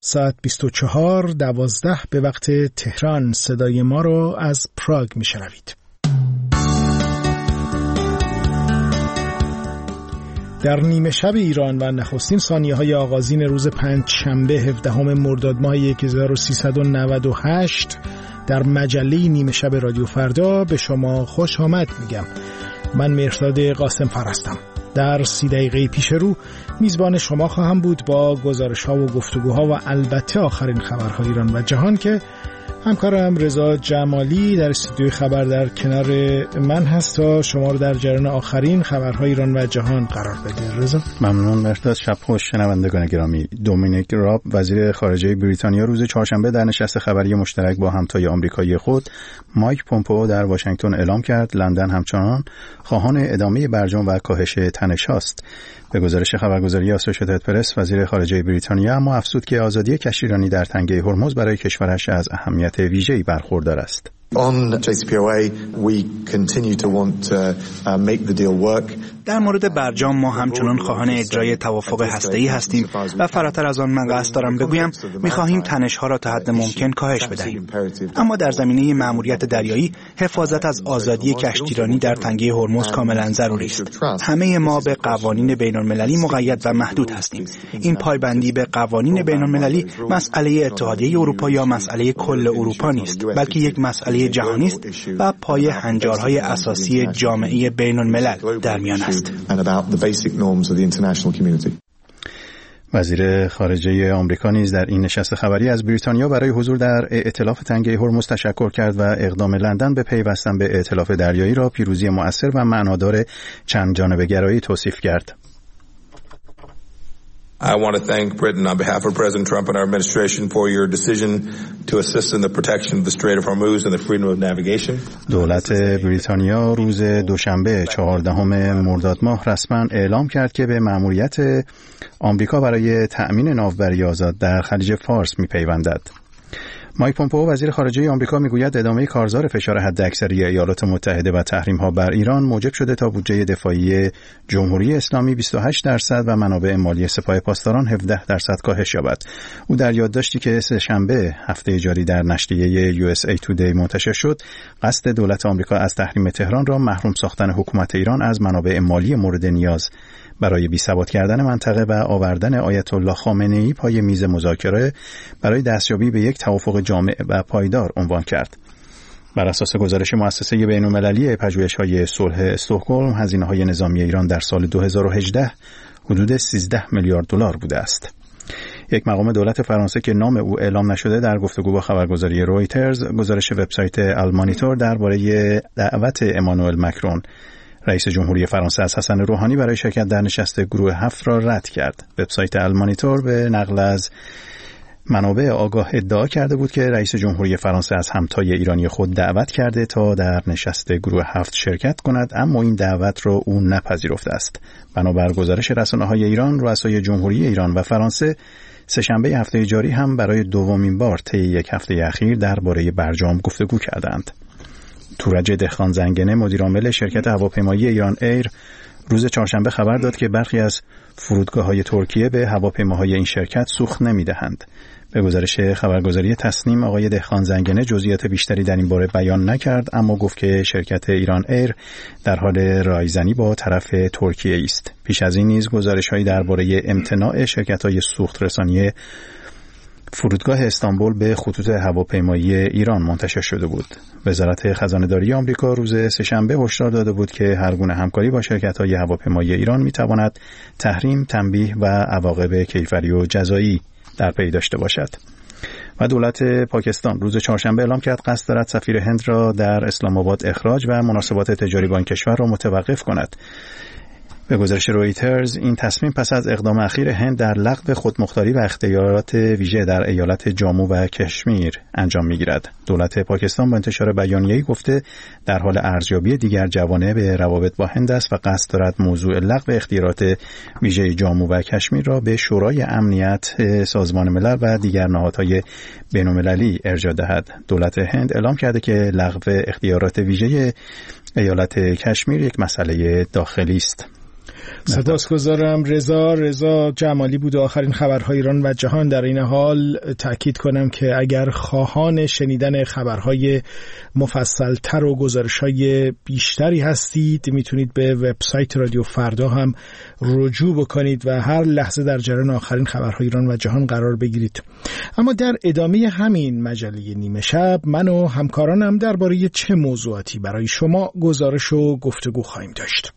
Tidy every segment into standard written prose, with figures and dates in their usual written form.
ساعت 24:12 به وقت تهران. صدای ما رو از پراگ میشنوید. در نیمه شب ایران و نخستین ثانیه‌های آغازین روز پنجشنبه 17 مرداد ماه 1398 در مجله نیمه شب رادیو فردا به شما خوش آمد میگم. من مهرداد قاسم‌فر هستم. در 30 دقیقه پیش رو میزبان شما خواهم بود با گزارش‌ها و گفتگوها و البته آخرین خبرهای ایران و جهان که همکارم رضا جمالی در استودیوی خبر در کنار من هست تا شما رو در جریان آخرین خبرهای ایران و جهان قرار بده. رضا ممنون مهرداد. شب خوش شنوندگان گرامی. دومینیک راب وزیر خارجه بریتانیا روز چهارشنبه در نشست خبری مشترک با همتای آمریکایی خود مایک پومپئو در واشنگتن اعلام کرد لندن همچنان خواهان ادامه برجام و کاهش تنش است. به گزارش خبرگزاری آسوشییتد پرس وزیر خارجه بریتانیا اما افزود که آزادی کشتیرانی در تنگه هرمز برای کشورش از اهمیت ویژه‌ای برخوردار است. On JCPOA we continue to want to make the deal work. در مورد برجام ما همچنان خواهان اجرای توافق هسته‌ای هستیم و فراتر از آن من قصد دارم بگویم می‌خواهیم تنش‌ها را تا حد ممکن کاهش بدهیم. اما در زمینه مأموریت دریایی حفاظت از آزادی کشتیرانی در تنگه هرمز کاملا ضروری است. همه ما به قوانین بین‌المللی مقید و محدود هستیم. این پایبندی به قوانین بین‌المللی مسئله اتحادیه اروپا یا مسئله کل اروپا نیست، بلکه یک مسئله جهانی است و پای هنجارهای اساسی جامعه بین‌الملل در میان است. وزیر خارجه آمریکا نیز در این نشست خبری از بریتانیا برای حضور در ائتلاف تنگه هرمز تشکر کرد و اقدام لندن به پیوستن به ائتلاف دریایی را پیروزی مؤثر و معنادار چند جانبه گرایی توصیف کرد. I want to thank Britain on behalf of President Trump and our administration for your decision to assist in the protection of the Strait of Hormuz and the freedom of navigation. دولت بریتانیا روز دوشنبه 14 مرداد ماه رسما اعلام کرد که به مأموریت آمریکا برای تأمین ناوبری آزاد در خلیج فارس می‌پیوندد. مایک پومپئو وزیر خارجه آمریکا میگوید ادامه کارزار فشار حداکثری ایالات متحده و تحریم‌ها بر ایران موجب شده تا بودجه دفاعی جمهوری اسلامی 28% و منابع مالی سپاه پاسداران 17% کاهش یابد. او در یادداشتی که سه‌شنبه هفته جاری در نشریه USA Today منتشر شد، قصد دولت آمریکا از تحریم تهران را محروم ساختن حکومت ایران از منابع مالی مورد نیاز برای بی‌ثبات کردن منطقه و آوردن آیت الله خامنه‌ای پای میز مذاکره برای دستیابی به یک توافق جامع و پایدار عنوان کرد. بر اساس گزارش مؤسسه بین‌المللی پژوهش‌های صلح استکهلم، هزینه‌های نظامی ایران در سال 2018 حدود 13 میلیارد دلار بوده است. یک مقام دولت فرانسه که نام او اعلام نشده در گفتگو با خبرگزاری رویترز گزارش وبسایت المانیتور درباره دعوت امانوئل مکرون رئیس جمهوری فرانسه از حسن روحانی برای شرکت در نشست گروه 7 را رد کرد. وبسایت المانیتور به نقل از منابع آگاه ادعا کرده بود که رئیس جمهوری فرانسه از همتای ایرانی خود دعوت کرده تا در نشست گروه 7 شرکت کند، اما این دعوت را او نپذیرفته است. بنابر گزارش رسانه‌های ایران، رؤسای جمهوری ایران و فرانسه سه‌شنبه هفته جاری هم برای دومین بار طی یک هفته اخیر درباره برجام گفتگو کردند. تورج دهقان زنگنه مدیرعامل شرکت هواپیمایی ایران ایر روز چهارشنبه خبر داد که برخی از فرودگاه‌های ترکیه به هواپیماهای این شرکت سوخت نمی‌دهند. به گزارش خبرگزاری تسنیم آقای دهقان زنگنه جزئیات بیشتری در این باره بیان نکرد، اما گفت که شرکت ایران ایر در حال رایزنی با طرف ترکیه است. پیش از این نیز گزارش‌هایی درباره امتناع شرکت‌های سوخت رسانی فرودگاه استانبول به خطوط هواپیمایی ایران منتشر شده بود. وزارت خزانه‌داری آمریکا روز سه‌شنبه هشدار داده بود که هر گونه همکاری با شرکت‌های هواپیمایی ایران می‌تواند تحریم، تنبیه و عواقب کیفری و جزایی در پی داشته باشد. و دولت پاکستان روز چهارشنبه اعلام کرد قصد دارد سفیر هند را در اسلام آباد اخراج و مناسبات تجاری با این کشور را متوقف کند. به گزارش رویترز این تصمیم پس از اقدام اخیر هند در لغو خودمختاری و اختیارات ویژه در ایالت جامو و کشمیر انجام می‌گیرد. دولت پاکستان با انتشار بیانیه‌ای گفته در حال ارزیابی دیگر جوانب به روابط با هند است و قصد دارد موضوع لغو اختیارات ویژه جامو و کشمیر را به شورای امنیت سازمان ملل و دیگر نهادهای بین‌المللی ارجاع دهد. دولت هند اعلام کرده که لغو اختیارات ویژه ایالت کشمیر یک مسئله داخلی است. سپاسگزارم. رضا جمالی بود آخرین خبرهای ایران و جهان. در این حال تأکید کنم که اگر خواهان شنیدن خبرهای مفصل‌تر و گزارش‌های بیشتری هستید میتونید به وبسایت رادیو فردا هم رجوع بکنید و هر لحظه در جریان آخرین خبرهای ایران و جهان قرار بگیرید. اما در ادامه همین مجله نیمه شب من و همکارانم درباره چه موضوعاتی برای شما گزارش و گفتگو خواهیم داشت.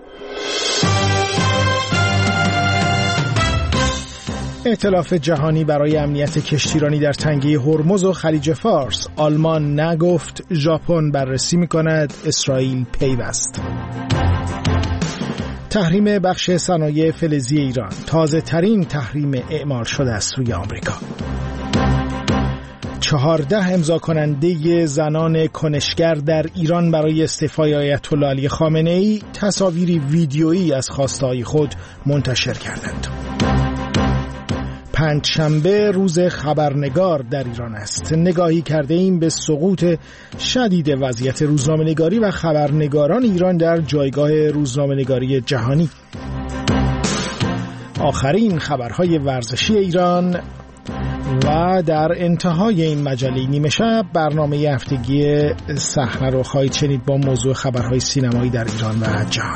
ائتلاف جهانی برای امنیت کشتیرانی در تنگه هرمز و خلیج فارس. آلمان نگفت، ژاپن بررسی می‌کند، اسرائیل پیوست. تحریم بخش صنایع فلزی ایران، تازه ترین تحریم اعمال شده است روی آمریکا. 14 امضا کننده زنان کنشگر در ایران برای استعفای آیت الله علی خامنه‌ای تصاویری ویدیویی از خواسته‌های خود منتشر کردند. پنجشنبه روز خبرنگار در ایران است. نگاهی کرده ایم به سقوط شدید وضعیت روزنامه‌نگاری و خبرنگاران ایران در جایگاه روزنامه‌نگاری جهانی. آخرین خبرهای ورزشی ایران و در انتهای این مجله نیمه شب برنامه هفتگی صحنه رو خواهید شنید با موضوع خبرهای سینمایی در ایران و جهان.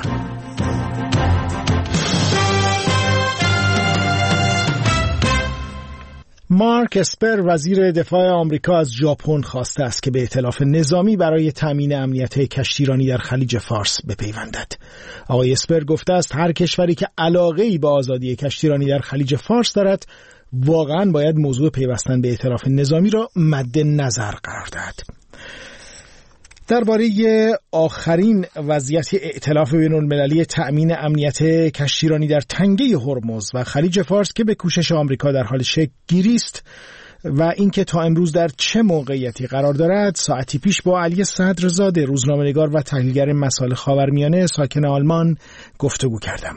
مارک اسپر وزیر دفاع آمریکا از ژاپن خواسته است که به ائتلاف نظامی برای تامین امنیت کشتیرانی در خلیج فارس بپیوندد. آقای اسپر گفته است هر کشوری که علاقه‌ای به آزادی کشتیرانی در خلیج فارس دارد واقعاً باید موضوع پیوستن به ائتلاف نظامی را مد نظر قرار دهد. درباره آخرین وضعیت ائتلاف بین‌المللی تأمین امنیت کشتیرانی در تنگه هرمز و خلیج فارس که به کوشش آمریکا در حال شکل‌گیری است و اینکه تا امروز در چه موقعیتی قرار دارد، ساعتی پیش با علی صدرزاده روزنامه‌نگار و تحلیلگر مسائل خاورمیانه ساکن آلمان گفتگو کردم.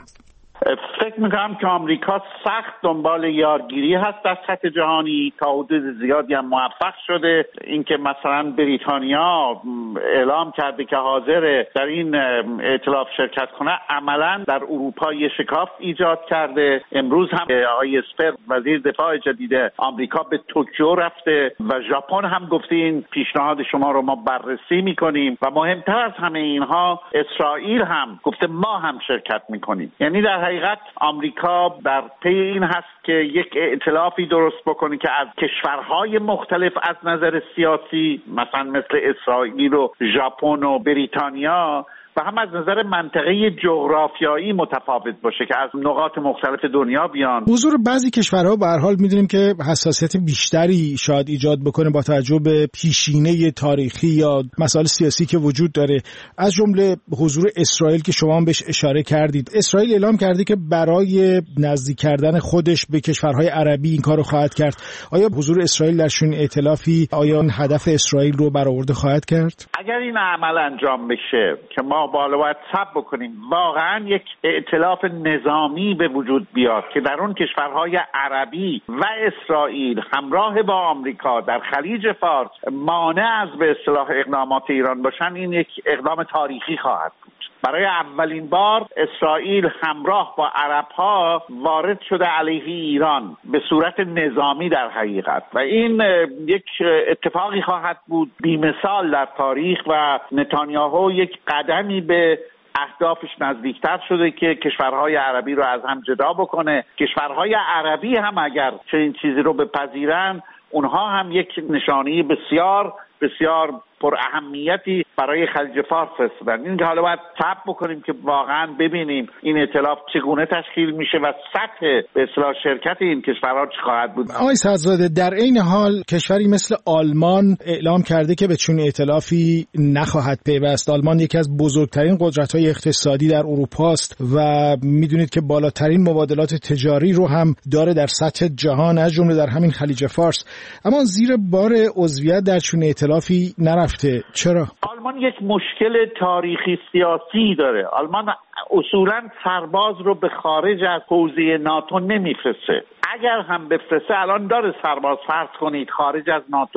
فکر میکنم که آمریکا سخت دنبال یارگیری هست در سطح جهانی، تا حدود زیادی هم موفق شده. اینکه مثلا بریتانیا اعلام کرده که حاضره در این ائتلاف شرکت کنه، عملا در اروپا یه شکاف ایجاد کرده. امروز هم آقای اسپر وزیر دفاع جدید آمریکا به توکیو رفته و ژاپن هم گفته این پیشنهاد شما رو ما بررسی میکنیم و مهمتر از همه اینها اسرائیل هم گفته ما هم شرکت میکنیم. یعنی در حقیقت آمریکا در پی این هست که یک ائتلافی درست بکنه که از کشورهای مختلف از نظر سیاسی، مثلا مثل اسرائیل و ژاپن و بریتانیا، و هم از نظر منطقه جغرافیایی متفاوت باشه که از نقاط مختلف دنیا بیان. حضور بعضی کشورها به هر حال می‌دونیم که حساسیت بیشتری شاید ایجاد بکنه با توجه به پیشینه تاریخی یا مسائل سیاسی که وجود داره، از جمله حضور اسرائیل که شما هم بهش اشاره کردید. اسرائیل اعلام کرده که برای نزدیک کردن خودش به کشورهای عربی این کارو خواهد کرد. آیا حضور اسرائیل در چنین ائتلافی آیا هدف اسرائیل رو برآورده خواهد کرد؟ اگر این عمل انجام بشه که ما باید صبر بکنیم واقعا یک ائتلاف نظامی به وجود بیاد که در اون کشورهای عربی و اسرائیل همراه با آمریکا در خلیج فارس مانع از به اصطلاح اقدامات ایران باشن، این یک اقدام تاریخی خواهد بود. برای اولین بار اسرائیل همراه با عرب‌ها وارد شده علیه ایران به صورت نظامی در حقیقت و این یک اتفاقی خواهد بود بی‌مثال در تاریخ و نتانیاهو یک قدمی به اهدافش نزدیکتر شده که کشورهای عربی رو از هم جدا بکنه. کشورهای عربی هم اگر چنین چیزی رو بپذیرن، اونها هم یک نشانه بسیار بسیار پر اهمیتی برای خلیج فارس فرستادن. این که حالا باید صبر بکنیم که واقعا ببینیم این ائتلاف چگونه تشکیل میشه و سطح به اصطلاح شرکت این کشورها چه خواهد بود. آقای صدرزاده، در این حال کشوری مثل آلمان اعلام کرده که به چنین ائتلافی نخواهد پیوست. آلمان یکی از بزرگترین قدرت‌های اقتصادی در اروپا است و میدونید که بالاترین مبادلات تجاری رو هم داره در سطح جهان، از جمله در همین خلیج فارس. اما زیر بار عضویت در چنین ائتلافی نرفته. چرا؟ آلمان یک مشکل تاریخی سیاسی داره. آلمان اصولاً سرباز رو به خارج از حوزه ناتو نمیفرسته. اگر هم بفرسته الان داره سرباز، فرض کنید خارج از ناتو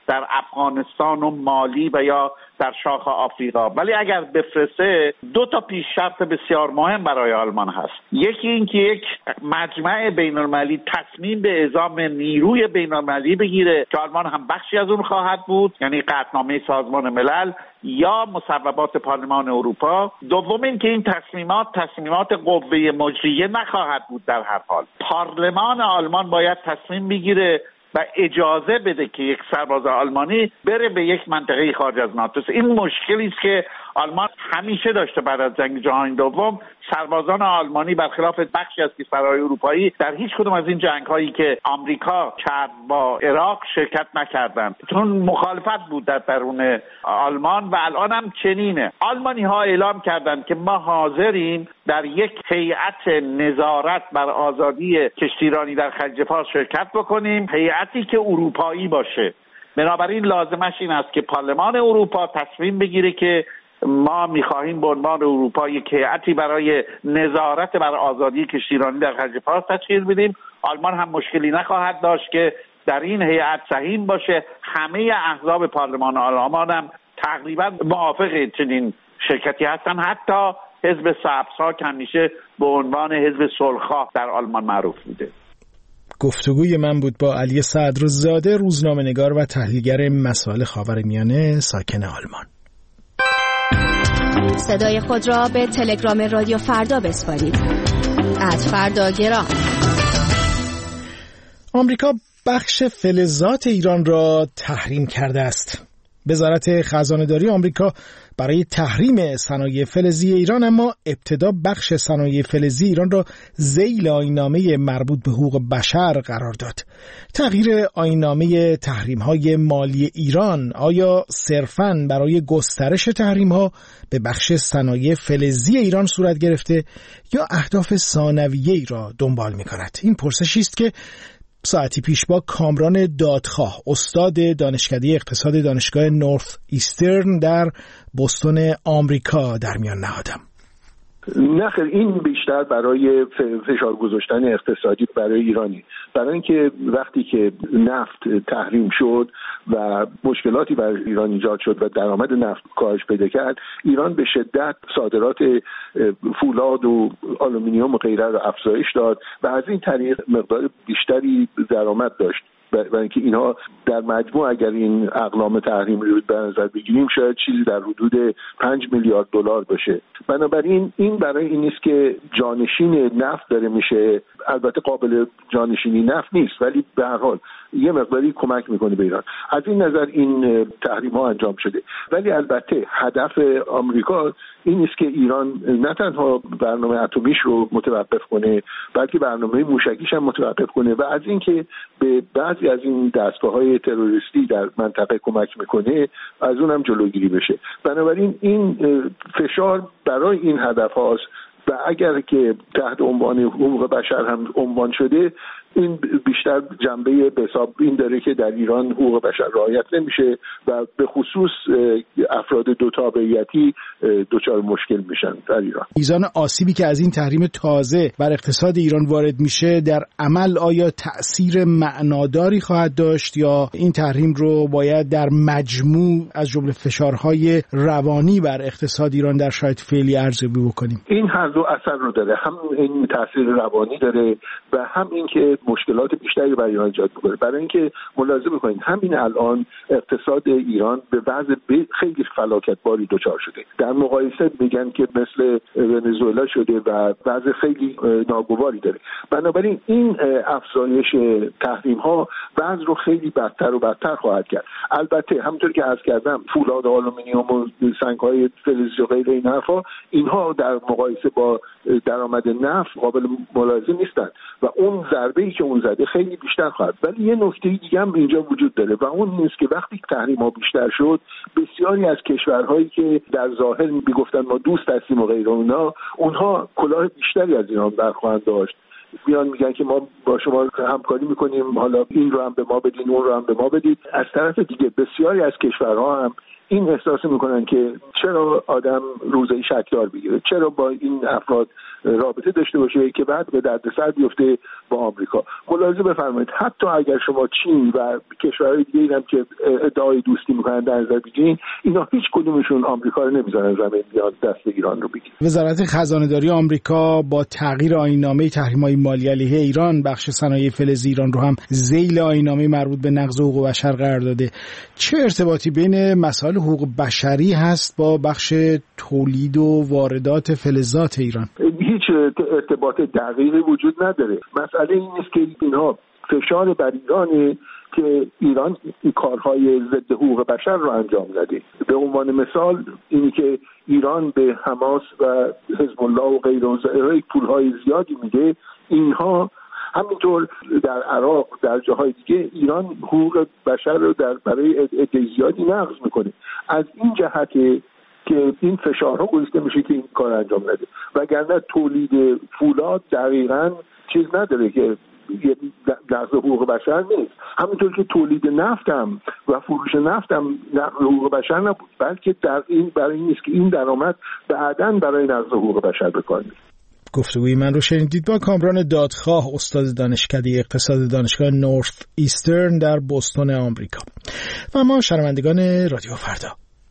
در افغانستان و مالی و یا در شاخ آفریقا. ولی اگر بفرسته 2 تا پیش شرط بسیار مهم برای آلمان هست. یکی این که یک مجمع بین‌المللی تصمیم به اعزام نیروی بین‌المللی بگیره که آلمان هم بخشی از اون خواهد بود، یعنی قطعنامه سازمان ملل یا مصوبات پارلمان اروپا. دوم این که این تصمیمات قوه مجریه نخواهد بود. در هر حال پارلمان آلمان باید تصمیم بگیره و اجازه بده که یک سرباز آلمانی بره به یک منطقه خارج از ناتو. این مشکلی است که آلمان همیشه داشته. بعد از جنگ جهانی دوم سربازان آلمانی برخلاف بخشی از کشورهای اروپایی در هیچ کدوم از این جنگ‌هایی که آمریکا کرد با عراق شرکت نکردند، چون مخالفت بود در درون آلمان و الان هم چنینه. آلمانی‌ها اعلام کردند که ما حاضریم در یک هیئت نظارت بر آزادی کشتیرانی در خلیج فارس شرکت بکنیم، هیئتی که اروپایی باشه. بنابراین لازمش این است که پارلمان اروپا تصمیم بگیره که ما می‌خواهیم به عنوان اروپا یک هیئتی برای نظارت بر آزادی کشتیرانی در خلیج فارس تشکیل بدیم. آلمان هم مشکلی نخواهد داشت که در این هیئت سهیم باشه. همه احزاب پارلمان آلمان هم تقریبا موافق چنین شرکتی هستن. حتی حزب سبزها که همیشه به عنوان حزب صلح‌خواه در آلمان معروف بوده. گفتگوی من بود با علی صدرزاده، روزنامه‌نگار و تحلیلگر مسائل خاورمیانه ساکن آلمان. صدای خود را به تلگرام رادیو فردا بسپارید. @فرداگرام. آمریکا بخش فلزات ایران را تحریم کرده است. وزارت خزانه‌داری آمریکا برای تحریم صنایع فلزی ایران اما ابتدا بخش صنایع فلزی ایران را ذیل آیین‌نامه مربوط به حقوق بشر قرار داد. تغییر آیین‌نامه تحریم‌های مالی ایران آیا صرفاً برای گسترش تحریم‌ها به بخش صنایع فلزی ایران صورت گرفته یا اهداف ثانویه‌ای را دنبال می‌کند؟ این پرسشی است که ساعتی پیش با کامران دادخواه، استاد دانشکده اقتصاد دانشگاه نورث ایسترن در بوستون آمریکا در میان نهادم. نه خیر، این بیشتر برای فشار گذاشتن اقتصادی برای ایرانی، برای اینکه وقتی که نفت تحریم شد و مشکلاتی برای ایران ایجاد شد و درآمد نفت کاهش پیدا کرد، ایران به شدت صادرات فولاد و آلومینیوم و غیره را افزایش داد و از این طریق مقدار بیشتری درآمد داشت. برای اینکه اینها در مجموع اگر این اقلام تحریم رو به نظر بگیریم شاید چیزی در حدود 5 میلیارد دلار باشه. بنابراین این برای این نیست که جانشین نفت داره میشه. البته قابل جانشینی نفت نیست، ولی به هر حال یه مقداری کمک میکنه به ایران. از این نظر این تحریم ها انجام شده. ولی البته هدف آمریکا این نیست که ایران نه تنها برنامه اتمیش رو متوقف کنه، بلکه برنامه موشکیش هم متوقف کنه و از اینکه به بعضی از این دستگاه‌های تروریستی در منطقه کمک میکنه از اونم جلوگیری بشه. بنابراین این فشار برای این هدف هاست و اگر که تحت عنوان حقوق بشر هم عنوان شده، این بیشتر جنبه به حساب این داره که در ایران حقوق بشر رعایت نمیشه و به خصوص افراد دو تابعیتی دچار مشکل میشن در ایران. میزان آسیبی که از این تحریم تازه بر اقتصاد ایران وارد میشه در عمل آیا تأثیر معناداری خواهد داشت یا این تحریم رو باید در مجموع از جمله فشارهای روانی بر اقتصاد ایران در شرایط فعلی ارزیابی بکنیم؟ این هر دو اثر رو داره، هم این تاثیر روانی داره و هم این که مشکلات بیشتری برای ایران ایجاد می‌کنه. برای اینکه ملاحظه بکنید همین الان اقتصاد ایران به وضع خیلی فلاکتباری دچار شده. در مقایسه میگن که مثل ونزوئلا شده و وضع خیلی ناگواری داره. بنابراین این افزایش تحریم‌ها وضع رو خیلی بدتر و بدتر خواهد کرد. البته همونطور که عرض کردم فولاد آلومینیوم و سنگ‌های فلزی و غیره این حرفا اینها در مقایسه با درآمد نفت قابل ملاحظه نیستن و اون ضربه‌ای که اون زده خیلی بیشتر خواهد. ولی یه نکته دیگه هم اینجا وجود داره و اون نیست که وقتی تحریم‌ها بیشتر شد بسیاری از کشورهایی که در ظاهر میگفتن ما دوست هستیم و غیره اونها کلاه بیشتری از ایران برخواهند داشت. بیان میگن که ما با شما همکاری میکنیم، حالا این رو هم به ما بدین اون رو هم به ما بدید. از طرف دیگه بسیاری از کشورها هم این احساس میکنن که چرا آدم روزی شکدار بگیره، چرا با این افراد رابطه داشته باشه که بعد به دردسر بیفته با آمریکا. ملاحظه بفرمایید حتی اگر شما چین و کشورهای دیگه هم که ادعای دوستی میکنن در نظر بگیرین، اینا هیچ کدومشون آمریکا رو نمیذارن زمین بیاد دست ایران رو بگیره. وزارت خزانه‌داری آمریکا با تغییر آیین‌نامه تحریم‌های مالی علیه ایران بخش صنایع فلزی ایران رو هم ذیل آیین‌نامه مربوط به نقض حقوق بشر قرار داده. چه ارتباطی بین مسائل حقوق بشری هست با بخش تولید و واردات فلزات ایران؟ هیچ ارتباط دقیقی وجود نداره. مسئله این است که اینها فشار بر ایرانه که ایران این کارهای ضد حقوق بشر رو انجام نده. به عنوان مثال اینی که ایران به حماس و حزب الله و غیره پولهای زیادی میده، اینها همینطور در عراق در جاهای دیگه ایران حقوق بشر رو برای عده زیادی نقض میکنه. از این جهت که این فشارها گذاشته میشه که این کار انجام نده، وگرنه تولید فولاد دقیقاً چیز نداره که نقض حقوق بشر نیست. همینطور که تولید نفت هم و فروش نفت هم نقض حقوق بشر نبود، بلکه در این برای این نیست که این درآمد بعداً برای نقض حقوق بشر بکار میره. گفتگوی من رو شنیدید با کامران دادخواه، استاد دانشکده اقتصاد دانشگاه نورث ایسترن در بوستون آمریکا. و ما شنوندگان رادیو فردا،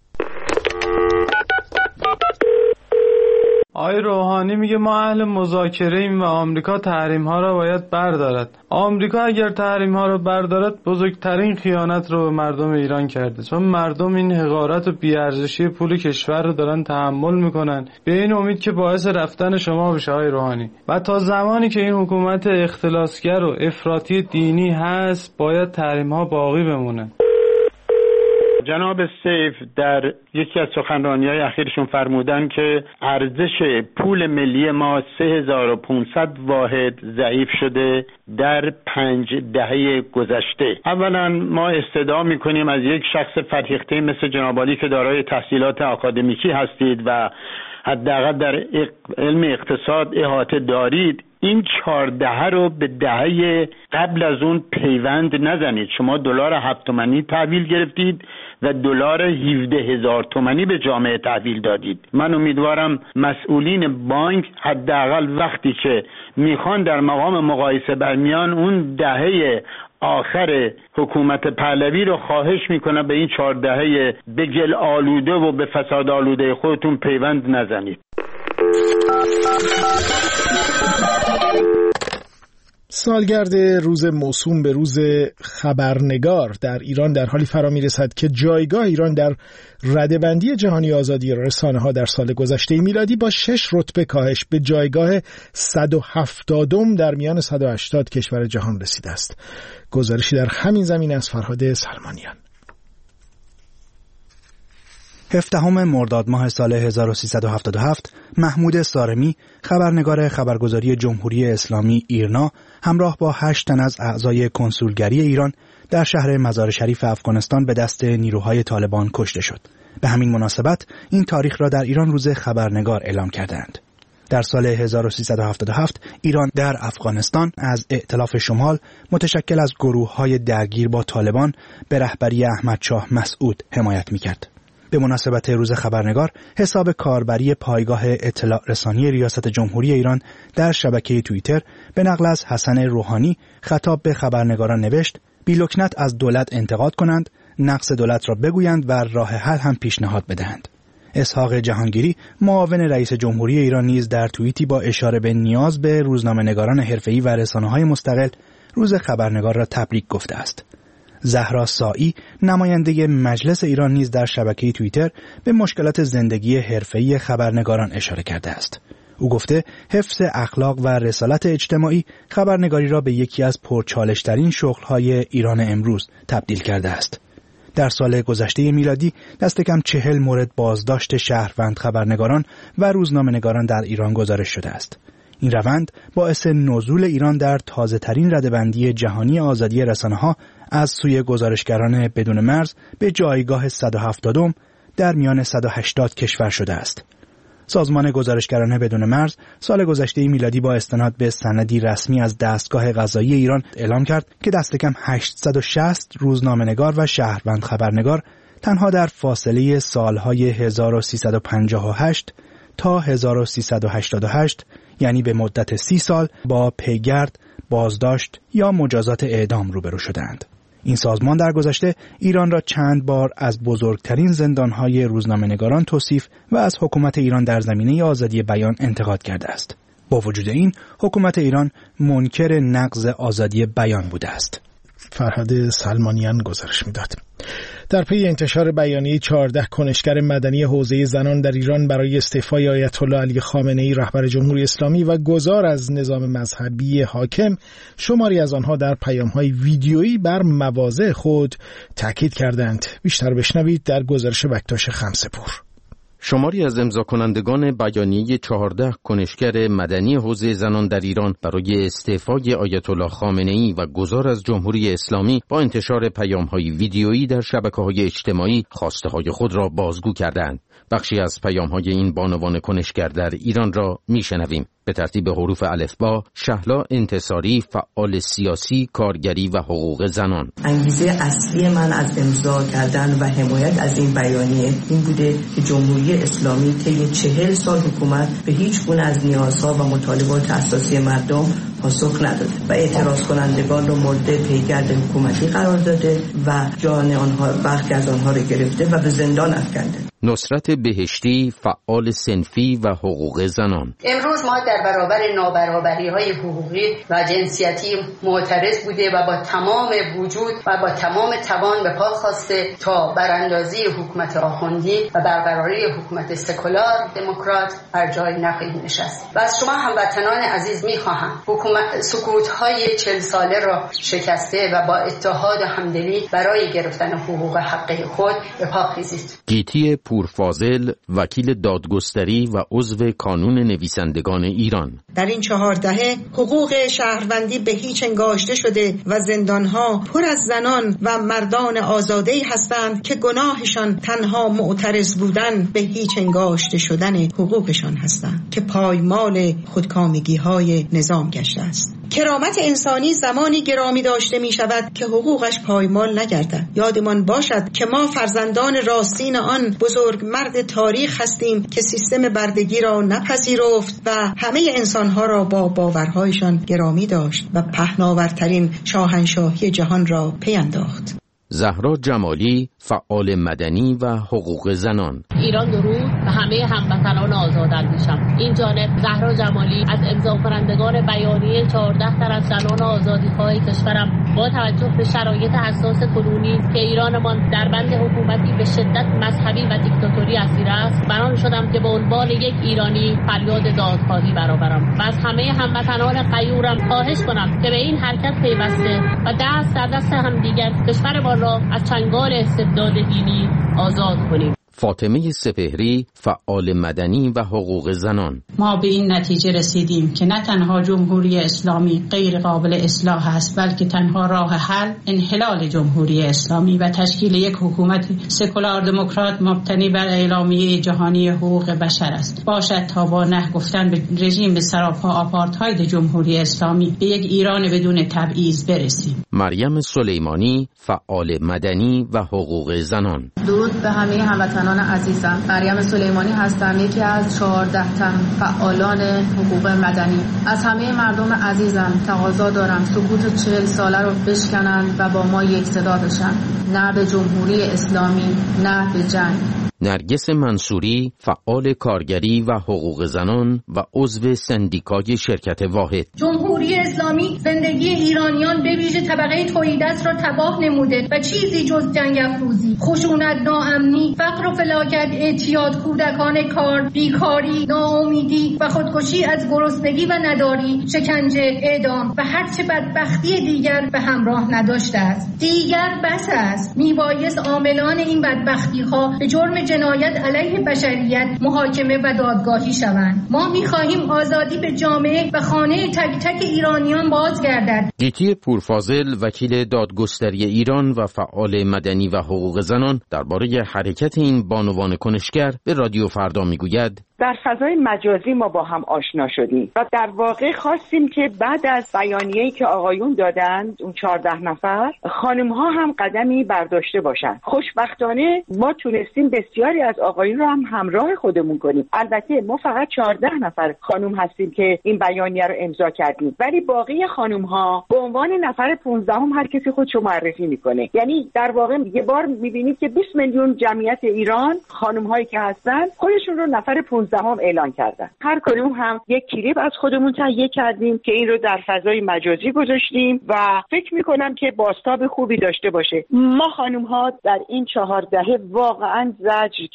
آقای روحانی میگه ما اهل مذاکره ایم و آمریکا تحریم ها را باید بردارد. آمریکا اگر تحریم ها را بردارد بزرگترین خیانت رو به مردم ایران کرده، چون مردم این حقارت و بی‌ارزشی پول کشور رو دارن تحمل میکنن به این امید که باعث رفتن شما بشه آقای روحانی. و تا زمانی که این حکومت اختلاسگر و افراطی دینی هست باید تحریم ها باقی بمونه. جناب سیف در یکی از سخنرانی‌های اخیرشون فرمودن که ارزش پول ملی ما 3500 واحد ضعیف شده در 5 دهه گذشته. اولا ما استدعا می‌کنیم از یک شخص فرهیخته مثل جناب عالی که دارای تحصیلات آکادمیکی هستید و حداقل در علم اقتصاد احاطه دارید، این 14 رو به دهه قبل از اون پیوند نزنید. شما دلار 7 تومانی تحویل گرفتید و دلار 17,000 تومانی به جامعه تحویل دادید. من امیدوارم مسئولین بانک حداقل وقتی که میخوان در مقام مقایسه برمیان اون دهه آخر حکومت پهلوی رو خواهش میکنه به این 4 دهه به گل آلوده و به فساد آلوده خودتون پیوند نزنید. سالگرد روز موسوم به روز خبرنگار در ایران در حالی فرا میرسد که جایگاه ایران در رده‌بندی جهانی آزادی رسانه‌ها در سال گذشته میلادی با 6 رتبه کاهش به جایگاه 170م در میان 180 کشور جهان رسیده است. گزارشی در همین زمینه از فرهاد سلمانیان. 17 مرداد ماه سال 1377 محمود سارمی، خبرنگار خبرگزاری جمهوری اسلامی ایرنا، همراه با 8 تن از اعضای کنسولگری ایران در شهر مزار شریف افغانستان به دست نیروهای طالبان کشته شد. به همین مناسبت این تاریخ را در ایران روز خبرنگار اعلام کردند. در سال 1377 ایران در افغانستان از ائتلاف شمال متشکل از گروه‌های درگیر با طالبان به رهبری احمد شاه مسعود حمایت می‌کرد. به مناسبت روز خبرنگار، حساب کاربری پایگاه اطلاع رسانی ریاست جمهوری ایران در شبکه توییتر به نقل از حسن روحانی خطاب به خبرنگاران نوشت: بی لکنت از دولت انتقاد کنند، نقص دولت را بگویند و راه حل هم پیشنهاد بدهند. اسحاق جهانگیری، معاون رئیس جمهوری ایران نیز در توییتی با اشاره به نیاز به روزنامه‌نگاران حرفه‌ای و رسانه‌های مستقل روز خبرنگار را تبریک گفته است. زهرا سائی، نماینده مجلس ایران نیز در شبکه توییتر به مشکلات زندگی حرفه‌ای خبرنگاران اشاره کرده است. او گفته حفظ اخلاق و رسالت اجتماعی خبرنگاری را به یکی از پرچالش‌ترین شغل‌های ایران امروز تبدیل کرده است. در سال گذشته میلادی دست کم 40 مورد بازداشت شهروند خبرنگاران و روزنامه‌نگاران در ایران گزارش شده است. این روند باعث نزول ایران در تازه‌ترین رده‌بندی جهانی آزادی رسانه‌ها از سوی گزارشگران بدون مرز به جایگاه 170م در میان 180 کشور شده است. سازمان گزارشگران بدون مرز سال گذشته میلادی با استناد به سندی رسمی از دستگاه قضایی ایران اعلام کرد که دست کم 860 روزنامه‌نگار و شهروند خبرنگار تنها در فاصله سالهای 1358 تا 1388 یعنی به مدت 30 سال با پیگرد، بازداشت یا مجازات اعدام روبرو شدند. این سازمان در گذشته ایران را چند بار از بزرگترین زندانهای روزنامه‌نگاران توصیف و از حکومت ایران در زمینه آزادی بیان انتقاد کرده است. با وجود این، حکومت ایران منکر نقض آزادی بیان بوده است. فرهاد سلمانیان گزارش میداد. در پی انتشار بیانیه 14 کنشگر مدنی حوزه زنان در ایران برای استعفای آیت الله علی خامنه‌ای رهبر جمهوری اسلامی و گذار از نظام مذهبی حاکم، شماری از آنها در پیام‌های ویدیویی بر مواضع خود تاکید کردند. بیشتر بشنوید در گزارش بکتاش خمسه‌پور. شماری از امضا کنندگان بیانیه 14 کنشگر مدنی حوزه زنان در ایران برای استعفای آیت الله خامنه‌ای و گذار از جمهوری اسلامی با انتشار پیام‌های ویدیویی در شبکه‌های اجتماعی خواسته‌های خود را بازگو کردند. بخشی از پیام‌های این بانوان کنشگر در ایران را میشنویم. به ترتیب حروف الفبا: شهلا انتصاری، فعال سیاسی، کارگری و حقوق زنان. انگیزه اصلی من از امضا کردن و حمایت از این بیانیه این بوده که جمهوری اسلامی طی 40 سال حکومت به هیچ گونه از نیازها و مطالبات اساسی مردم پاسخ نداده و اعتراض کنندگان را مورد پیگرد حکومتی قرار داده و جان آنها برخی از آنها را گرفته و به زندان افکنده. نصرت بهشتی، فعال صنفی و حقوق زنان. امروز ما در برابر نابرابری‌های حقوقی و جنسیتی معترض بوده و با تمام وجود و با تمام توان به پا خواسته تا براندازی حکومت آخوندی و برقراری حکومت سکولار دموکرات بر جای نخواهیم نشست. و از شما هموطنان عزیز می‌خواهم حکومت سکوت‌های 40 ساله را شکسته و با اتحاد و همدلی برای گرفتن حقوق حقه خود به پا خیزید. گیتی پورفاضل، وکیل دادگستری و عضو کانون نویسندگان ایران. در این 4 دهه حقوق شهروندی به هیچ انگاشته شده و زندانها پر از زنان و مردان آزاده‌ای هستند که گناهشان تنها معترض بودن به هیچ انگاشته شدن حقوقشان هستند که پایمال خودکامگی‌های نظام گشته است. کرامت انسانی زمانی گرامی داشته می شود که حقوقش پایمال نگردد. یادمان باشد که ما فرزندان راستین آن بزرگ مرد تاریخ هستیم که سیستم بردگی را نپذیرفت و همه انسانها را با باورهایشان گرامی داشت و پهناورترین شاهنشاهی جهان را پی انداخت. زهرا جمالی، فعال مدنی و حقوق زنان. ایران درود و همه هموطنان آزاداندیشم. این جانب زهرا جمالی از امضا کنندگان بیانیه 14 تن از زنان آزادیخواه کشورم. با توجه به شرایط حساس کنونی که ایرانمان در بند حکومتی به شدت مذهبی و دیکتاتوری اسیر است، بران شدم که به عنوان یک ایرانی فریاد دادخواهی برآورم و از همه هموطنان غیورم خواهش کنم که به این حرکت پیوسته و دست در دست همدیگر کشورمان را از چنگال استبداد دینی آزاد کنیم. فاطمه سپهری، فعال مدنی و حقوق زنان. ما به این نتیجه رسیدیم که نه تنها جمهوری اسلامی غیر قابل اصلاح است، بلکه تنها راه حل انحلال جمهوری اسلامی و تشکیل یک حکومت سکولار دموکرات مبتنی بر اعلامیه جهانی حقوق بشر است. باشد تا با نه گفتن به رژیم سراپا آپارتاید جمهوری اسلامی به یک ایران بدون تبعیض برسیم. مریم سلیمانی، فعال مدنی و حقوق زنان. درود به همه هموطنان عزیزم. مریم سلیمانی هستم، یکی از 14 تن فعالان حقوق مدنی. از همه مردم عزیزم تقاضا دارم سکوت 40 ساله رو بشکنن و با ما یک صدا بشن. نه به جمهوری اسلامی، نه به جنگ. نرگس منصوری، فعال کارگری و حقوق زنان و عضو سندیکای شرکت واحد. جمهوری اسلامی زندگی ایرانیان به ویژه طبقه توحیدست را تباه نموده و چیزی جز جنگ افروزی، خشونت، ناامنی، فقر و فلاکت، اعتیاد، کودکان کار، بیکاری، ناامیدی و خودکشی از گرسنگی و نداری، شکنجه، اعدام و هرچه بدبختی دیگر به همراه نداشته است. دیگر بس است. میبایست عاملان این بدبختی‌ها به جرم جنایت علیه بشریت محاکمه و دادگاهی شوند. ما می‌خواهیم آزادی به جامعه و خانه تک تک ایرانیان بازگردد. گیتی پورفاضل، وکیل دادگستری ایران و فعال مدنی و حقوق زنان، درباره حرکت این بانوان کنشگر به رادیو فردا میگوید: در فضای مجازی ما با هم آشنا شدیم و در واقع خواستیم که بعد از بیانیه‌ای که آقایون دادند، اون 14 نفر، خانم‌ها هم قدمی برداشته باشند. خوشبختانه ما تونستیم بسیاری از آقایون رو هم همراه خودمون کنیم. البته ما فقط 14 نفر خانم هستیم که این بیانیه رو امضا کردیم، ولی باقی خانم ها به عنوان نفر 15 هر کسی خودشو معرفی میکنه. یعنی در واقع یه بار میبینید که 20 میلیون جمعیت ایران خانم هایی که هستن خودشون رو نفر 15 اعلان کردن. هر کدوم هم یک کلیپ از خودمون تهیه کردیم که این رو در فضای مجازی گذاشتیم و فکر میکنم که بازتاب خوبی داشته باشه. ما خانم ها در این 4 دهه واقعا زجر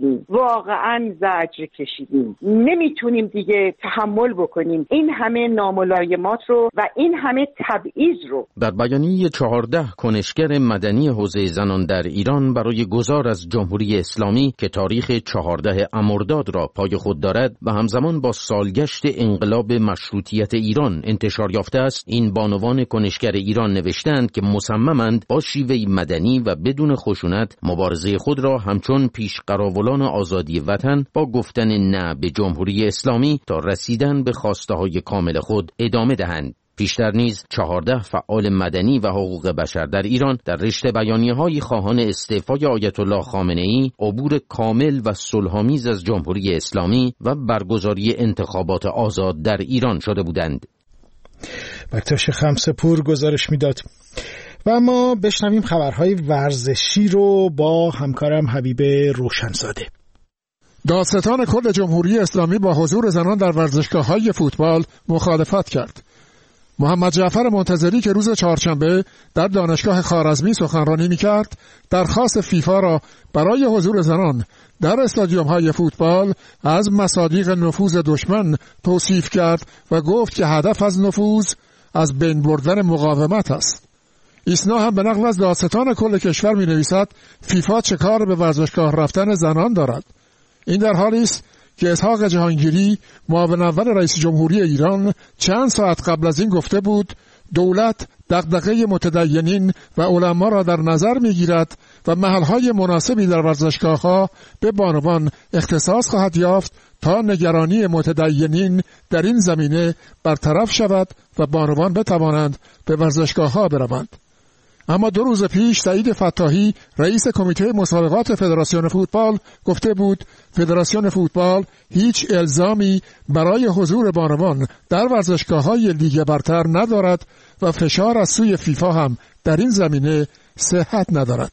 کشیدیم. نمیتونیم دیگه تحمل بکنیم این همه ناملایمات رو و این همه تبعیض رو. در بیانیه 14 کنشگر مدنی حوزه زنان در ایران برای گذار از جمهوری اسلامی که تاریخ 14 مرداد را پای خود دارد و همزمان با سالگشت انقلاب مشروطیت ایران انتشار یافته است، این بانوان کنشگر ایران نوشتند که مصممند با شیوه مدنی و بدون خشونت مبارزه خود را همچون پیشقراولان آزادی وطن با گفتن نه به جمهوری اسلامی تا رسیدن به خواسته‌های کامل خود ادامه دهند. پیشتر نیز 14 فعال مدنی و حقوق بشر در ایران در رشته بیانیه‌های خواهان استعفای آیت الله خامنه‌ای، عبور کامل و صلح‌آمیز از جمهوری اسلامی و برگزاری انتخابات آزاد در ایران شده بودند. بکتاش خمسه‌پور گزارش میداد. و ما بشنویم خبرهای ورزشی رو با همکارم حبیب روشنزاده. دادستان کل جمهوری اسلامی با حضور زنان در ورزشگاه‌های فوتبال مخالفت کرد. محمد جعفر منتظری که روز چهارشنبه در دانشگاه خوارزمی سخنرانی می‌کرد، درخواست فیفا را برای حضور زنان در استادیوم‌های فوتبال از مصادیق نفوذ دشمن توصیف کرد و گفت که هدف از نفوذ از بین بردن مقاومت است. ایسنا هم به نقل از دادستان کل کشور می‌نویسد فیفا چه کار به ورزشگاه رفتن زنان دارد. این در حالی است که اسحاق جهانگیری معاون اول رئیس جمهوری ایران چند ساعت قبل از این گفته بود دولت دغدغه متدینین و علما را در نظر می‌گیرد و محل‌های مناسبی در ورزشگاه‌ها به بانوان اختصاص خواهد یافت تا نگرانی متدینین در این زمینه برطرف شود و بانوان بتوانند به ورزشگاه‌ها بروند. اما 2 روز پیش سعید فتاحی رئیس کمیته مسابقات فدراسیون فوتبال گفته بود فدراسیون فوتبال هیچ الزامی برای حضور بانوان در ورزشگاه‌های لیگ برتر ندارد و فشار از سوی فیفا هم در این زمینه صحت ندارد.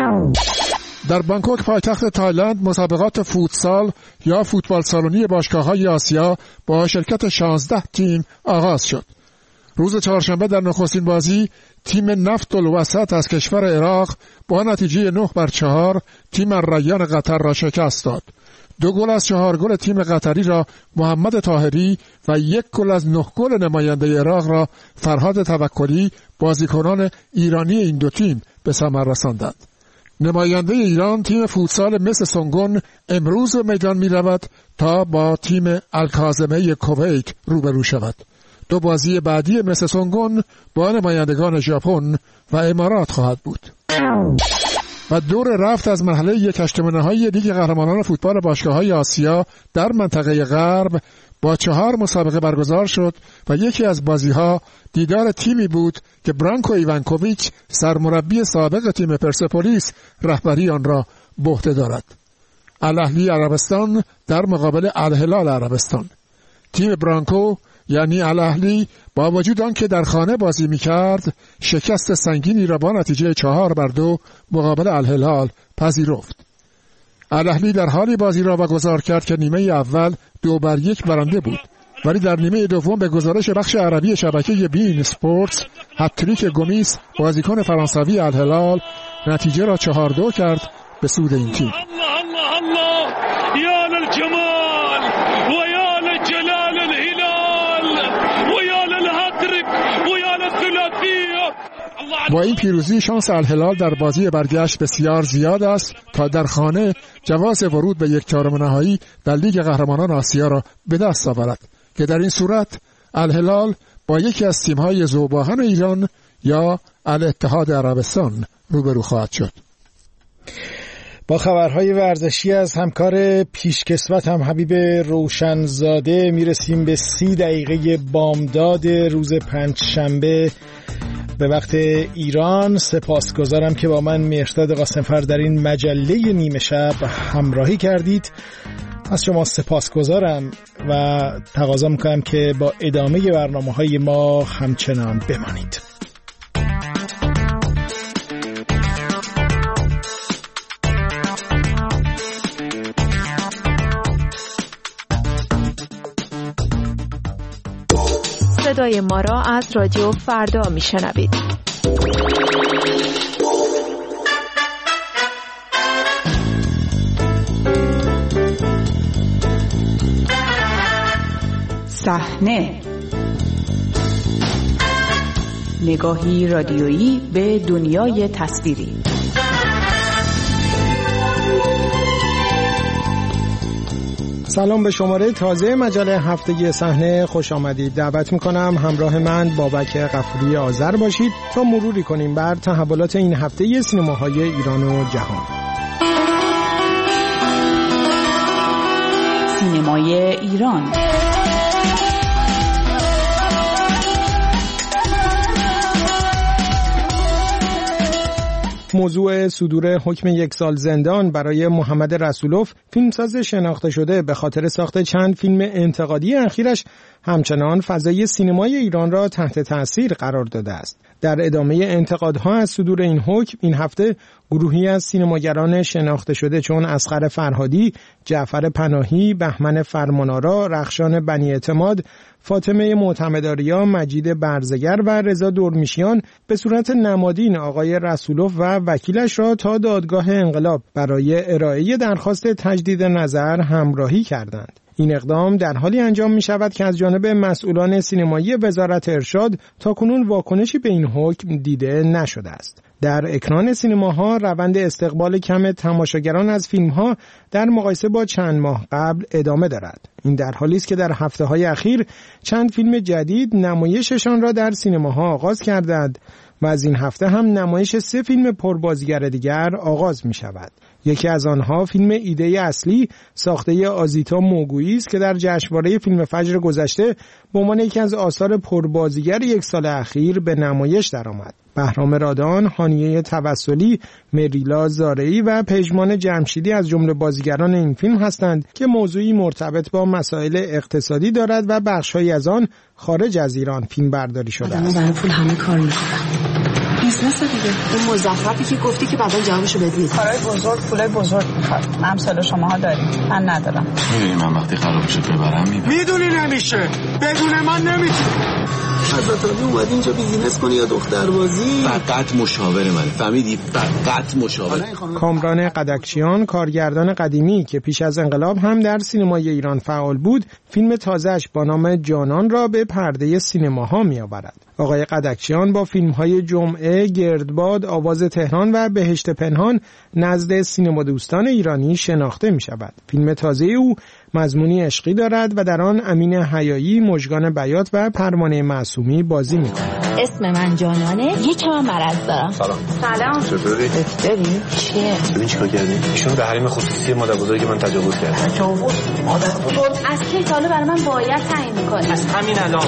در بانکوک پایتخت تایلند مسابقات فوتسال یا فوتبال سالونی باشگاه‌های آسیا با شرکت 16 تیم آغاز شد. روز چهارشنبه در نخستین بازی تیم نفت الوسط از کشور عراق با نتیجه 9-4 تیم الریان قطر را شکست داد. 2 گل از 4 گل تیم قطری را محمد طاهری و 1 گل از 9 گل نماینده عراق را فرهاد توکلی بازیکنان ایرانی این 2 تیم به ثمر رساندند. نماینده ایران تیم فوتسال مس سونگون امروز به میدان می رود تا با تیم الکاظمه کویت روبرو شود. 2 بازی بعدی مس سونگون با نمایندگان ژاپن و امارات خواهد بود. و دور رفت از مرحله 1/8 لیگ قهرمانان فوتبال باشگاه‌های آسیا در منطقه غرب با 4 مسابقه برگزار شد و یکی از بازی‌ها دیدار تیمی بود که برانکو ایوانکوویچ سرمربی سابق تیم پرسپولیس رهبری آن را به عهده دارد. الاهلی عربستان در مقابل الهلال عربستان. تیم برانکو یعنی الاهلی با وجود آنکه در خانه بازی می‌کرد شکست سنگینی را با نتیجه 4-2 مقابل الهلال پذیرفت. الاهلی در حالی بازی را واگذار کرد که نیمه اول 2-1 برنده بود، ولی در نیمه دوم به گزارش بخش عربی شبکه بین اسپورتس هتریک گومیس بازیکن فرانسوی الهلال نتیجه را 4-2 کرد به سود این تیم. الله الله یا للجمال و یا لجلال الهلال و یا للهتریک و یا للثلاثیه. با این پیروزی شانس الهلال در بازی برگشت بسیار زیاد است تا در خانه جواز ورود به 1/4 نهایی در لیگ قهرمانان آسیا را به دست آورد که در این صورت الهلال با یکی از تیم‌های ذوباهن ایران یا الاتحاد عربستان روبرو خواهد شد. با خبرهای ورزشی از همکار پیشکسوت هم حبیب روشنزاده میرسیم به 30 دقیقه بامداد روز پنجشنبه به وقت ایران. سپاسگزارم که با من مهرداد قاسمفر در این مجله نیمه شب همراهی کردید. از شما سپاسگزارم و تقاضا میکنم که با ادامه برنامه‌های ما همچنان بمانید. صدای ما را از رادیو فردا میشنوید. صحنه، نگاهی رادیویی به دنیای تصویری. سلام، به شماره تازه مجله هفتگی صحنه خوش آمدید. دعوت میکنم همراه من بابک غفوری آذر باشید تا مروری کنیم بر تحولات این هفته سینماهای ایران و جهان. سینمای ایران. موضوع صدور حکم 1 سال زندان برای محمد رسولوف، فیلمساز شناخته شده به خاطر ساخت چند فیلم انتقادی اخیرش، همچنان فضای سینمای ایران را تحت تأثیر قرار داده است. در ادامه انتقادها از صدور این حکم، این هفته گروهی از سینماگران شناخته شده چون اصغر فرهادی، جعفر پناهی، بهمن فرمانآرا، رخشان بنی اعتماد، فاطمه معتمدآریا، مجید برزگر و رضا دورمیشیان به صورت نمادین آقای رسولوف و وکیلش را تا دادگاه انقلاب برای ارائه درخواست تجدید نظر همراهی کردند. این اقدام در حالی انجام می شود که از جانب مسئولان سینمایی وزارت ارشاد تاکنون واکنشی به این حکم دیده نشده است. در اکران سینماها روند استقبال کم تماشاگران از فیلمها در مقایسه با چند ماه قبل ادامه دارد. این در حالی است که در هفته‌های اخیر چند فیلم جدید نمایششان را در سینماها آغاز کردند و از این هفته هم نمایش 3 فیلم پربازیگر دیگر آغاز می شود. یکی از آنها فیلم ایده اصلی ساخته آزیتا موگویی است که در جشنواره فیلم فجر گذشته به عنوان یکی از آثار پربازیگر 1 سال اخیر به نمایش درآمد. بهرام رادان، هانیه توسلی، مریلا زارعی و پژمان جمشیدی از جمله بازیگران این فیلم هستند که موضوعی مرتبط با مسائل اقتصادی دارد و بخش‌هایی از آن خارج از ایران فیلم برداری شده است. برای پول همه کار می‌کنن. بیزنس دیگه. اون مزخرفی که گفتی که بعدا جوابشو بدید. کارهای بزرگ، پولای بزرگ می‌خواد. امثال شماها دارید. من ندارم. می‌دونی من وقتی خراب بشه ببرم میدم. میدونی نمیشه. بدون من نمیشه. حضرت اومد اینجا بیزینس کنی یا دختربازی؟ فقط مشاور منه. فهمیدی؟ فقط مشاور. کامران قدکچیان، کارگردان قدیمی که پیش از انقلاب هم در سینمای ایران فعال بود، فیلم تازه‌اش با نام جانان را به پرده سینماها می‌آورد. آقای قدکچیان با فیلم‌های جمعه، گردباد، آواز تهران و بهشت پنهان نزد سینما دوستان ایرانی شناخته می‌شود. فیلم تازه او مضمونی عشقی دارد و در آن امین حیایی، مژگان بیات و پروانه معصومی بازی می‌کنند. اسم من جانانه، یکم مرض دارم. سلام. چطوری؟ داری؟ چیه؟ ببین چیکار کردی؟ ایشون به حریم خصوصی مادر بزرگ من تجاوز کرد. تجاوز؟ مادر بزرگ؟ از کی ساله برای من باید تعیین می‌کنی؟ از همین الان.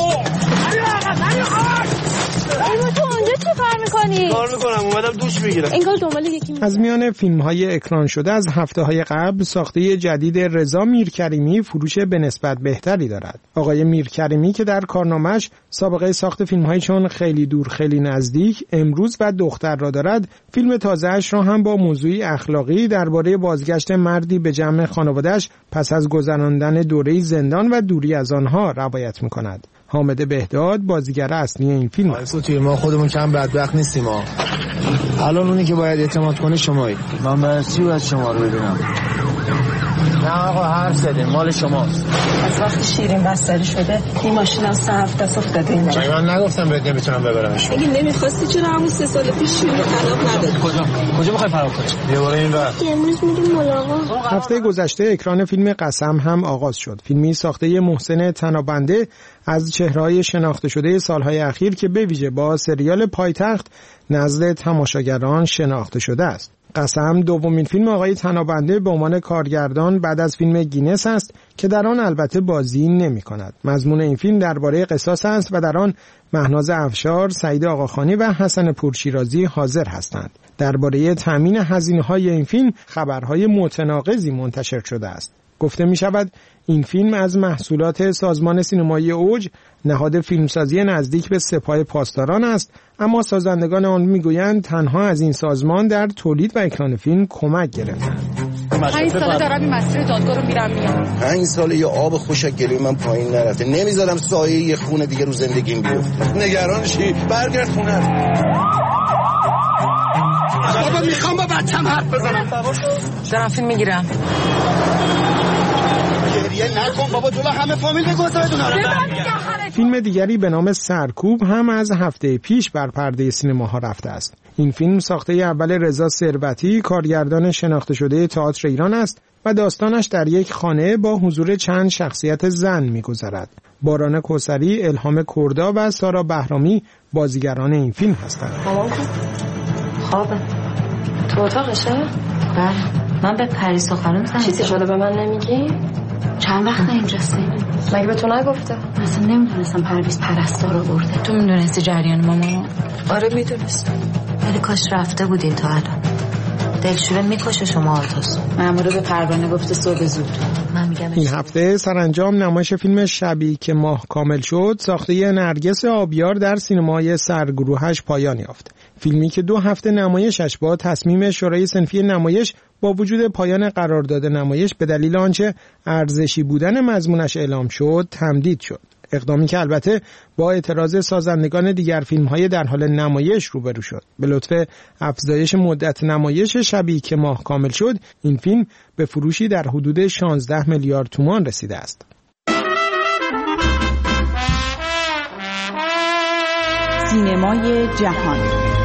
ایما تو اونجا چی کار میکنی؟ کار میکنم، اومدم دوش بگیرم. انگار دنبال یکی از میان فیلم‌های اکران شده از هفته‌های قبل، ساخته جدید رضا میرکریمی فروش به نسبت بهتری دارد. آقای میرکریمی که در کارنامه‌اش سابقه ساخت فیلم‌هایی چون خیلی دور خیلی نزدیک، امروز و دختر را دارد، فیلم تازه‌اش را هم با موضوعی اخلاقی درباره بازگشت مردی به جمع خانواده‌اش پس از گذراندن دوره زندان و دوری از آنها روایت می‌کند. حامد بهداد بازیگر اصلی این فیلم است. ما خودمون کم بدبخت نیستیم ها. الان اونی که باید اعتماد کنه شمایی. من برسی باید شما رو ببینم. نه آقا حرف زدیم، مال شماست. از وقتی شیرین بستری شده این ماشین از 3 هفته افتاده اینجا. من نگفتم بهت نمیتونم ببرمش. اگه نمیخواستی چرا همون 3 سال پیش شیرین طلاق ندادی؟ کجا میخوای فرار کنی؟ بیا برو این ور. امروز میریم ملاقات. هفته گذشته اکران فیلم قسم هم آغاز شد. فیلمی ساخته محسن تنابنده از چهره‌های شناخته شده سالهای اخیر که به ویژه با سریال پایتخت نزد تماشاگران شناخته شده است. قسم دومین فیلم آقای تنابنده به عنوان کارگردان بعد از فیلم گینس است که در آن البته بازی نمی‌کند. مضمون این فیلم درباره قصاص است و در آن مهناز افشار، سعید آقاخانی و حسن پورشیرازی حاضر هستند. درباره تامین هزینه‌های این فیلم خبرهای متناقضی منتشر شده است. گفته می شود این فیلم از محصولات سازمان سینمایی اوج، نهاد فیلمسازی نزدیک به سپاه پاسداران است، اما سازندگان آن می گویند تنها از این سازمان در تولید و اکران فیلم کمک گرفتند. 5 ساله دارم این مسیر دادگاه رو میرم میام. 5 ساله یه آب خوش از گلوی من پایین نرفته. نمیذارم سایه یه خونه دیگه رو زندگیم بیفته. نگران شی؟ برگرد خونه. بابا میخوام با بچم حرف بزنم. دارم فیلم میگیرم. گریه نکن بابا، جلو همه فامیل بگو فیلم دیگری به نام سرکوب هم از هفته پیش بر پرده سینماها رفته است. این فیلم ساخته اول رضا ثروتی، کارگردان شناخته شده تئاتر ایران است و داستانش در یک خانه با حضور چند شخصیت زن می‌گذرد. باران کوثری، الهام کردا و سارا بهرامی بازیگران این فیلم هستند. خوابه. تو اتاقشه؟ بله. من به پریسا خانم زنگ چیزی شده به من نمیگی؟ چند وقت اینجاست؟ مگه به تو نگفته؟ اصلا نمیدونستم پرویز پرستار رو برده. تو میدونستی جریان مامان؟ آره میدونستم. ولی کاش رفته بودین تا الان. دلشوره میکشه شما آرتوس. مأمور به پروانه گفته صبح زود. من میگم این هفته سرانجام نمایش فیلم شبی که ماه کامل شد ساخته نرگس آبیار در سینمای سرگروهش پایان یافت. فیلمی که 2 هفته نمایشش با تصمیم شورای صنفی نمایش با وجود پایان قرارداد نمایش به دلیل آنچه ارزشی بودن مضمونش اعلام شد تمدید شد. اقدامی که البته با اعتراض سازندگان دیگر فیلم‌های در حال نمایش روبرو شد. به لطف افزایش مدت نمایش شبی که ماه کامل شد، این فیلم به فروشی در حدود 16 میلیارد تومان رسیده است. سینمای جهان.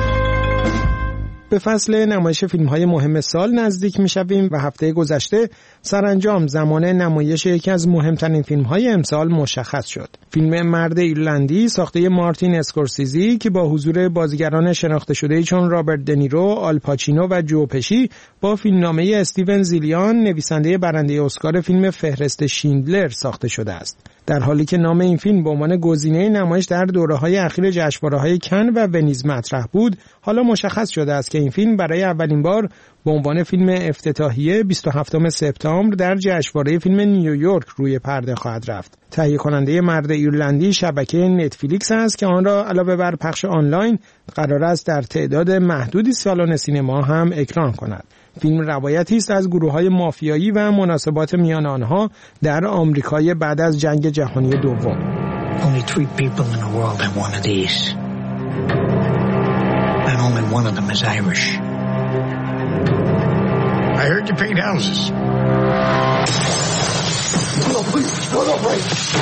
به فصل نمایش فیلم‌های مهم سال نزدیک می‌شویم و هفته گذشته سرانجام زمان نمایش یکی از مهمترین فیلم‌های امسال مشخص شد. فیلم مرد ایرلندی ساخته مارتین اسکورسیزی که با حضور بازیگران شناخته شده چون رابرت دنیرو، آل پاچینو و جو پشی با فیلمنامه استیون زیلیان نویسنده برنده اسکار فیلم فهرست شیندلر ساخته شده است. در حالی که نام این فیلم به عنوان گزینه نمایش در دوره‌های اخیر جشنواره‌های کن و ونیز مطرح بود، حالا مشخص شده است که این فیلم برای اولین بار به عنوان فیلم افتتاحیه 27 سپتامبر در جشنواره فیلم نیویورک روی پرده خواهد رفت. تهیه کننده مرد ایرلندی شبکه نتفلیکس است که آن را علاوه بر پخش آنلاین قرار است در تعداد محدودی سالن سینما هم اکران کند. فیلم روایتی است از گروه‌های مافیایی و مناسبات میان آنها در آمریکای بعد از جنگ جهانی دوم. Only 3 people in the world have one of these. And only one of them is Irish. I heard you paint houses. No, please.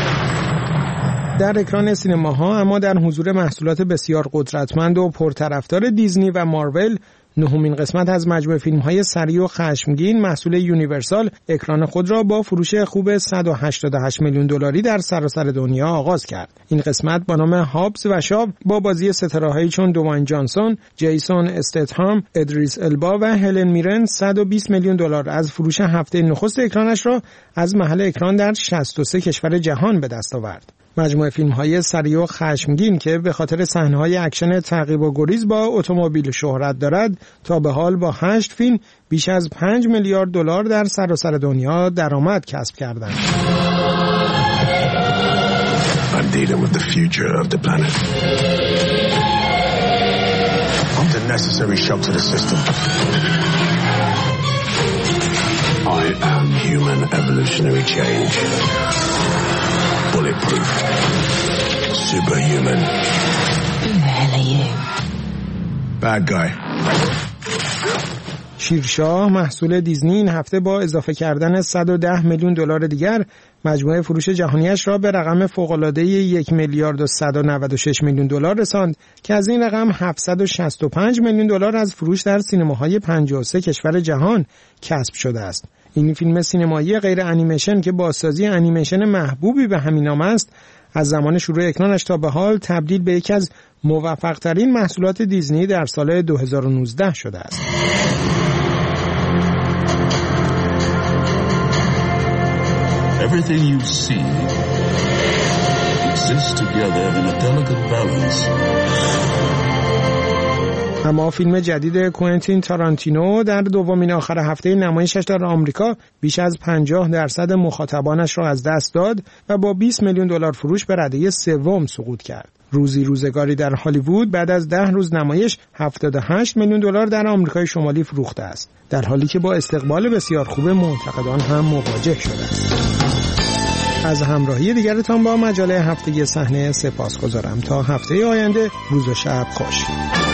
در اکران سینماها اما در حضور محصولات بسیار قدرتمند و پرطرفدار دیزنی و مارول، 9مین قسمت از مجموعه فیلم‌های سریع و خشمگین محصول یونیورسال اکران خود را با فروش خوب 188 میلیون دلاری در سراسر دنیا آغاز کرد. این قسمت با نام هابز و شاب با بازی ستاره‌هایی چون دوین جانسون، جیسون استتهام، ادریس البا و هلن میرن 120 میلیون دلار از فروش هفته نخست اکرانش را از محل اکران در 63 کشور جهان به دست آورد. مجموعه فیلم‌های سریع و خشمگین که به خاطر صحنه‌های اکشن تعقیب و گریز با اتومبیل شهرت دارد، تا به حال با 8 فیلم بیش از 5 میلیارد دلار در سراسر دنیا درآمد کسب کردند. I'm dealing with the future of the planet. I'm the necessary shock to the system. I am human evolutionary change. Bulletproof. Superhuman. Who the hell are you? Bad guy. شیرشاه محصول دیزنی این هفته با اضافه کردن 110 میلیون دلار دیگر مجموعه فروش جهانیش را به رقم فوق‌العاده 1 میلیارد و 196 میلیون دلار رساند که از این رقم 765 میلیون دلار از فروش در سینماهای 53 کشور جهان کسب شده است. این فیلم سینمایی غیر انیمیشن که بازسازی انیمیشن محبوبی به همین نام است، از زمان شروع اکرانش تا به حال تبدیل به یکی از موفق‌ترین محصولات دیزنی در سال 2019 شده است. Everything you see exists together in a delicate balance. اما فیلم جدید کوئنتین تارانتینو در دومین آخر هفته نمایشش در آمریکا بیش از 50% مخاطبانش را از دست داد و با 20 میلیون دلار فروش به رده سوم سقوط کرد. روزی روزگاری در هالیوود بعد از 10 روز نمایش 78 میلیون دلار در آمریکای شمالی فروخته است، در حالی که با استقبال بسیار خوب منتقدان هم مواجه شده است. از همراهی دیگرتان با مجله هفتگی صحنه سپاسگزارم. تا هفته آینده روز و شب خوش.